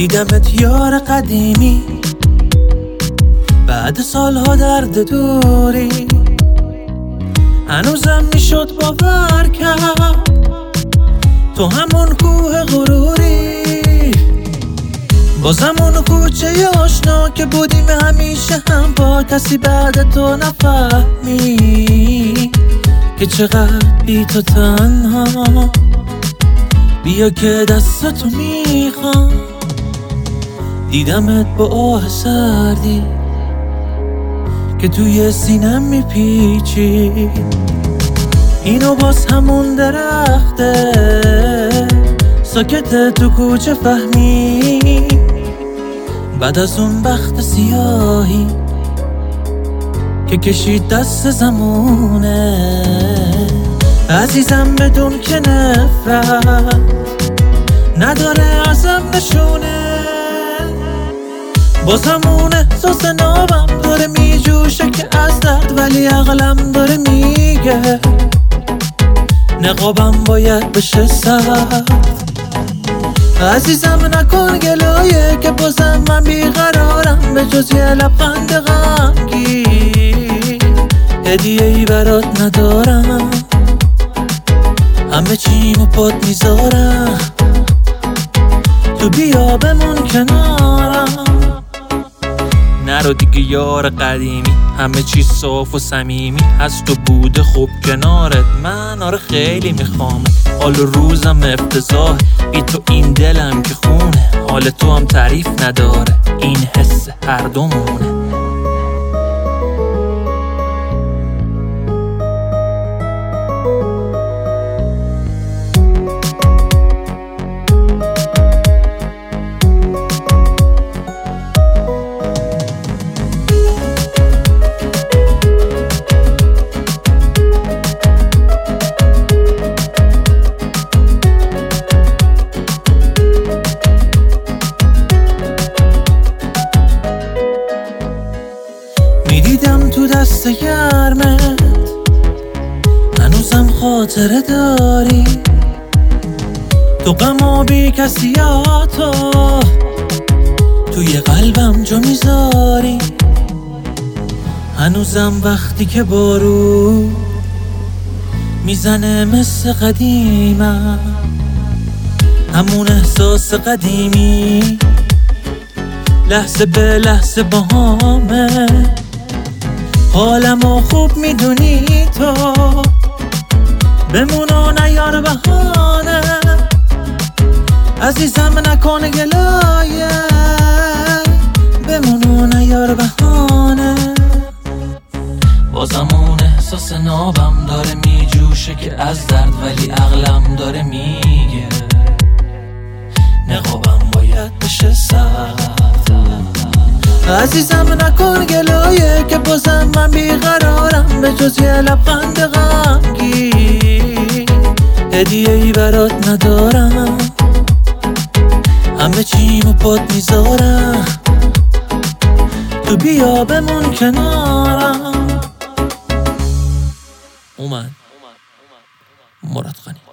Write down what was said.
دیدمت یار قدیمی، بعد سالها درد دوری، هنوزم میشد باور کرد تو همون کوه غروری، بازم اون کوچه آشنا که بودیم همیشه هم با کسی بعد تو نفهمی که چقدر بی تو تنها. بیا که دستتو میخوام، دیدمت با آه سردی که توی سینم میپیچی، اینو باز همون درخته ساکت تو کوچه فهمی، بعد از اون بخت سیاهی که کشید دست زمونه. عزیزم بدون که نفرت نداره ازم نشونه، بازم اون احساس نابم داره میجوشه که از درد، ولی عقلم داره میگه نقابم باید بشه سرد. عزیزم نکن گلایه که بازم من بیقرارم، به جز یه لبخند غمگین هدیه ای برات ندارم، همه چیمو پات میذارم تو بیا بمون کنارم. نرو دیگه یار قدیمی، همه چیز صاف و صمیمی هست و بوده خوب کنارت، من آره خیلی میخوام، حال روزم افتضاح بی تو، این دلم که خونه، حال تو هم تعریف نداره، این حس هر دومونه. میدیدم تو دست گرمت هنوزم خاطره داری، تو غم و بی کسیاتو توی قلبم جا میذاری، هنوزم وقتی که بارون میزنه مثل قدیمم، همون احساس قدیمی لحظه به لحظه باهامه، حالمو خوب میدونی تو، بمون و نیار بهانه. عزیزم نکن گلایه، بمون و نیار بهانه، بازم اون احساس نابم داره میجوشه که از درد، ولی عقلم داره میگه نقابم باید بشه سرد. عزیزم نکن گلایه که بازم من بیقرارم، به جز یه لبخند غمگین هدیه ای برات ندارم، همه چیمو پات میذارم تو بیا بمون کنارم. اومد مراد غنی.